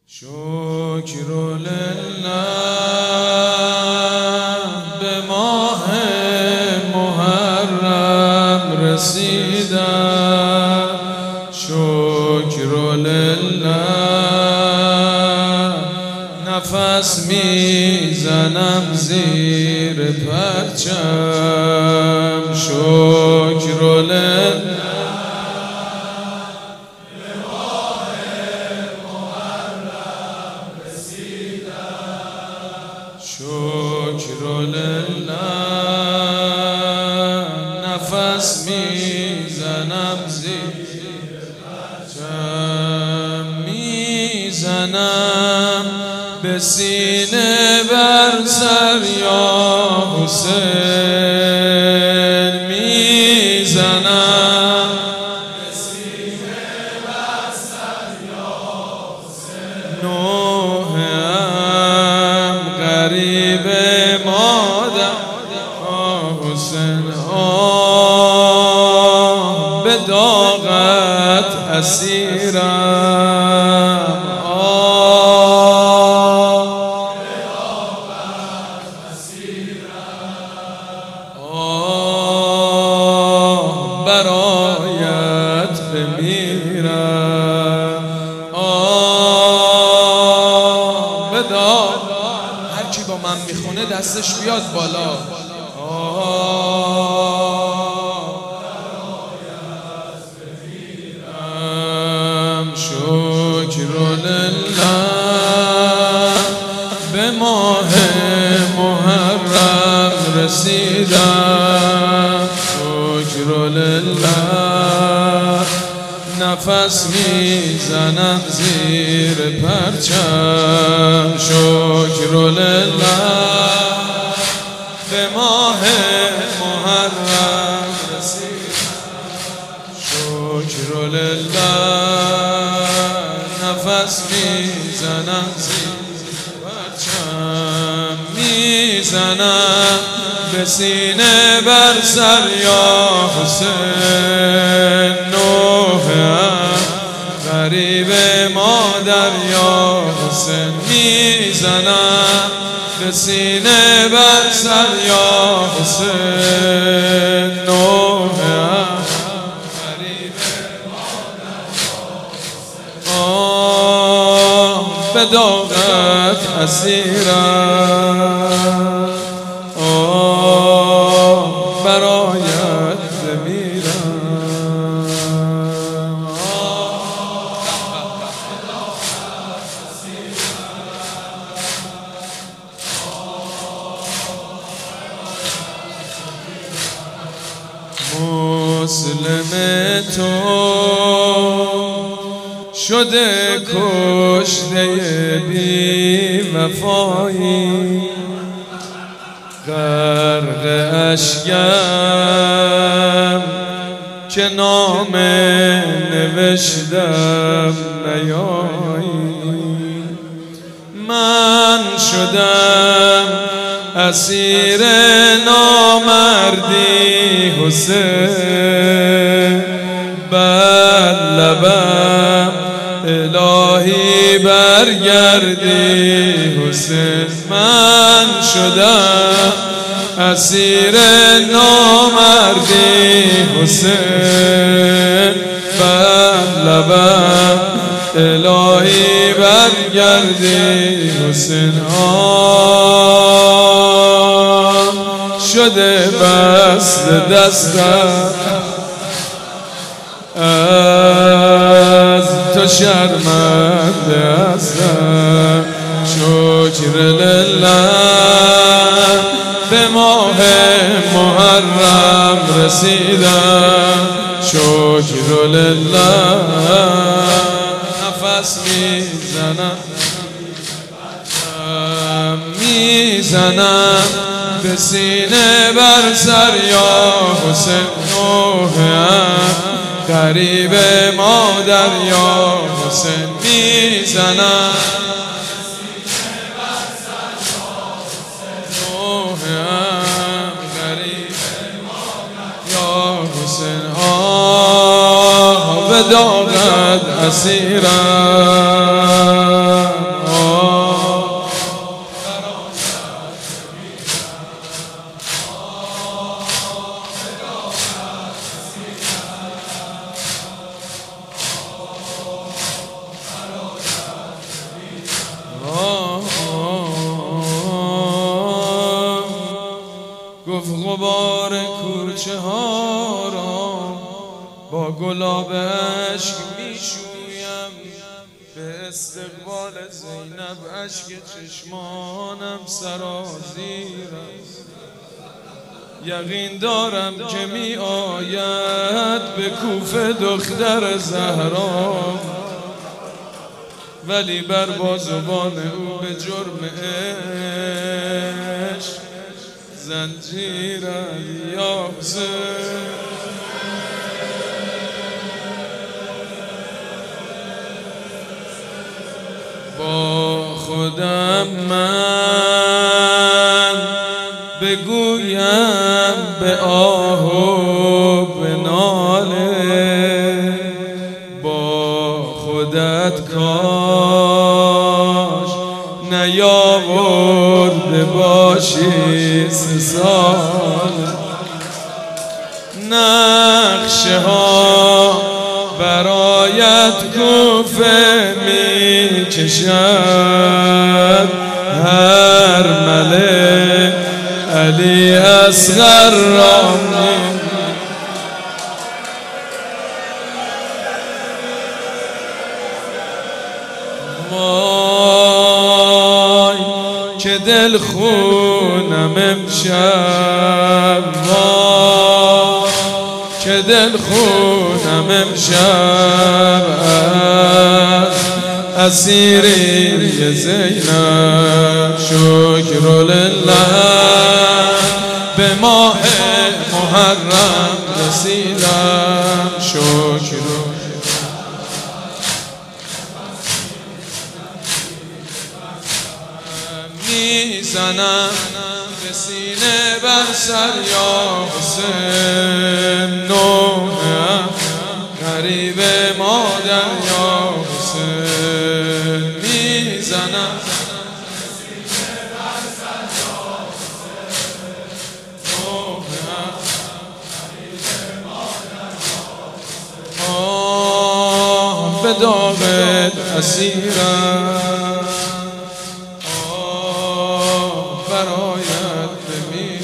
شکر لله به ماه محرم رسیدم. شکر لله نفس میزنم زیر پرچم. شکر لله شکر لله نفس میزنم زیر پرچم. میزنم به سینه بر سر یا حسین. میزنم به سینه بر سر یا حسین. نوحم غریب مادر حسین. به داغت اسیرم. برایت بمیرم. هر کی با من میخونه دستش بیاد بالا. شکر لله به ماه محرم رسیدم. شکر لله نفس میزنم زیر پرچم. شکر لله به ماه محرم رسیدم. شکر لله نفس میزنم زیر پرچم. میزنم به سینه بر سر یا حسین. نوحم غریب مادر یا حسین. میزنم به سینه بر سر یا حسین. نوحم غریب مادر یا حسین. به داغت اسیرم. برایت بمیرم. مسلم تو شده کشته بی وفایی. غرق اشکم که نام نوشتم نیایی. من شدم اسیر نامردی حسین. بر لبم الهی برگردی حسین. من شدم اسیر نامردی حسین. بر لبم الهی برگردی حسین. شده بست دستم از تو شرمنده هستم. شکر لله به ماه محرم رسیدم. شکر لله نفس میزنم به سینه بر سر یا حسین. نوحم غریب مادر یا حسین. میزنم نوحم غریب یا حسین. به داغت اسیرم. استقبال زینب اشک چشمانم سرازیر است. یقین دارم که می آید به کوفه دختر زهرا، ولی بر بازوان او به جرم عشق زنجیر یا حسین. با خودم من بگویم به آه و به ناله، با خودت کاش نیاورده باشی 3 سال. نقشه ها برایت کوفه می کشد، هر ملک علی اصغر را وای که دل خونم امشب، وای که دل خونم امشب اسیری زینب. شکر لله به ماه محرم رسیدم، شکر میزنم به سینه بر سر یا حسین. نوحم غریب مادر یا حسین، میزنم به سینه بر سر یا حسین. نوحم غریب مادر یا حسین. آه به داغت اسیرم، برایت بمیر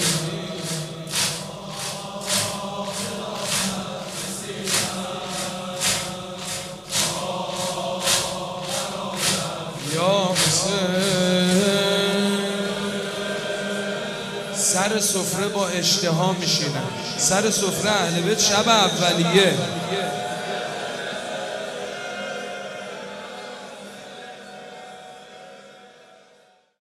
یا حسین. سر سفره با اشتها میشینن، سر سفره اهل بیت شب اولیه